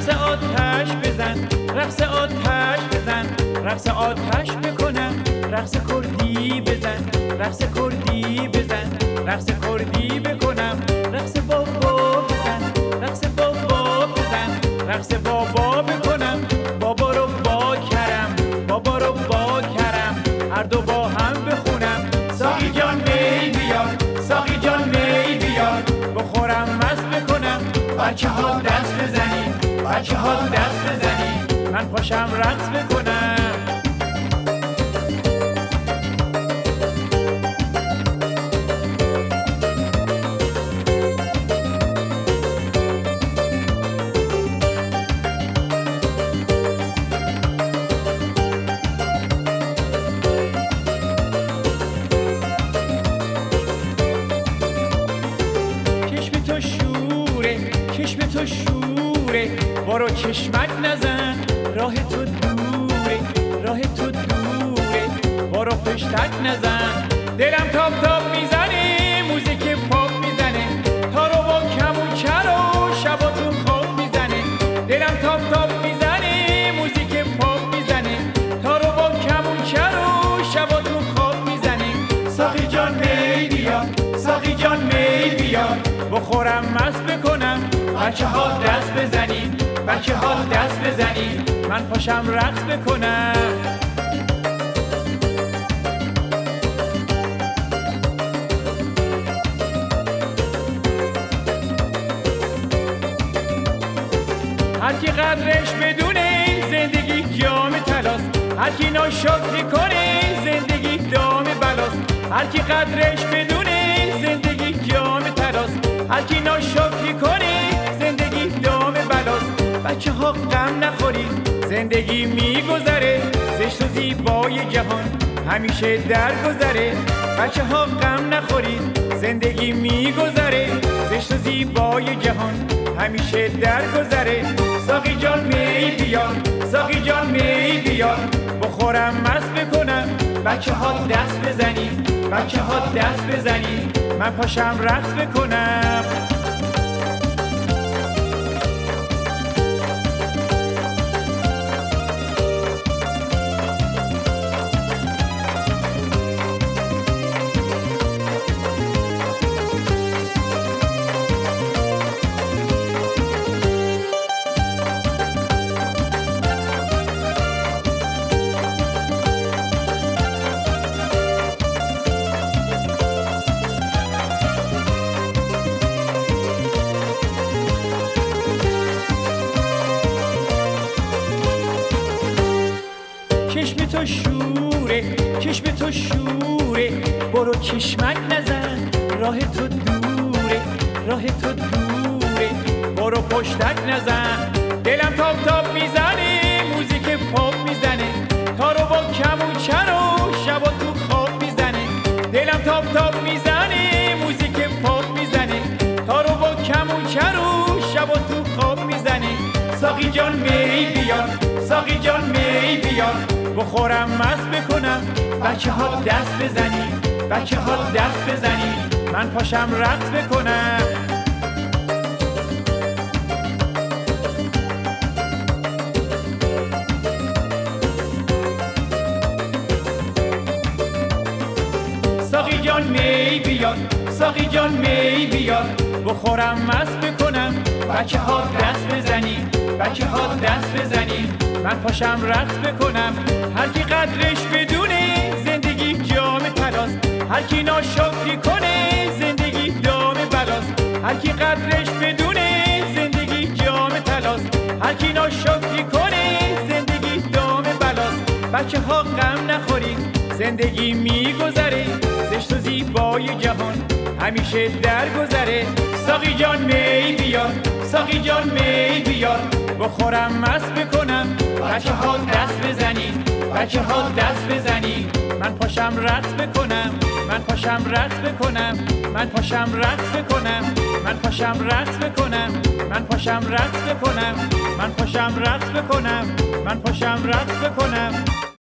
رقص آتش بزن، رقص آتش بزن، رقص آتش بکنم، رقص کردی بزن، رقص کردی بزن، رقص کردی بکنم، رقص بابا بزن، رقص بابا بزن، رقص بابا بکنم، بابا رو با کرم، بابا رو با کرم، هر دو با هم بخونم. ساقی جان می بیار، ساقی جان می بیار، بخورم مست بکنم، بچه ها دست بزنیم، بچه ها دست بزنیم، من پاشم رقص بکنم. چشم تو شوره، برو چشمک نزن، راه تو دوره، راه تو دوره، برو پشتک نزن. دلم تاب تاب میزنه، موزیک پاپ میزنه، تارو با کمونچه رو شبا تو خواب میزنه. دلم تاب تاب میزنه، موزیک پاپ میزنه، تارو با کمونچه رو شبا تو خواب میزنه. ساقی جان می بیار، ساقی جان می بیار، بخورم مست بکنم، بچه ها دست بزنیم، بچه ها دست بزنیم، من پاشم رقص بکنم. هر کی قدرش بدونه زندگی جام طلاست، هر کی ناشکری کنه زندگی دام بلاست. هر کی قدرش بدونه زندگی جام طلاست، هر کی ناشکری کنه زندگی دام بلاست. بچه ها غم نخورید، زندگی میگذره، زشت و زیبای جهان همیشه درگذره. بچه ها غم نخورید، زندگی میگذره، زشت و زیبای جهان همیشه درگذره. ساقی جان می بیار، ساقی جان می بیار، بخورم مست بکنم، بچه ها دست بزنیم، بچه ها دست بزنیم، من پاشم رقص بکنم. چشم تو شوره، چشم تو شوره، برو چشمک نزن، راه تو دوره، راه تو دوره، برو پشتک نزن. دلم تاب تاب میزنه، موزیک پاپ میزنه، تارو با کمونچه رو شبا تو خواب میزنه. دلم تاب تاب میزنه، موزیک پاپ میزنه، تارو با کمونچه رو شبا تو خواب میزنه. ساقی جان می بیار، ساقی جان می بیار، بخورم مست بکنم، بچه ها دست بزنیم، بچه ها دست بزنیم، من پاشم رقص بکنم. ساقی جان می بیار، ساقی جان می بیار، بخورم مست بکنم، بچه ها دست بزنیم، بچه ها دست بزنیم، من پاشم رقص بکنم. هر کی قدرش بدونه زندگی جام طلاست، هر کی ناشکری کنه زندگی دام بلاست. هر کی قدرش بدونه زندگی جام طلاست، هر کی ناشکری کنه زندگی دام بلاست. بچه ها غم نخورید، زندگی میگذره، زشت و زیبای جهان همیشه درگذره. ساقی جان می بیار، ساقی جان می بیار، بخورم مست بکنم، بچه ها دست بزنیم، بچه ها دست بزنیم، من پاشم رقص بکنم، من پاشم رقص بکنم، من پاشم رقص بکنم، من پاشم رقص بکنم، من پاشم رقص بکنم، من پاشم رقص بکنم، من پاشم رقص بکنم.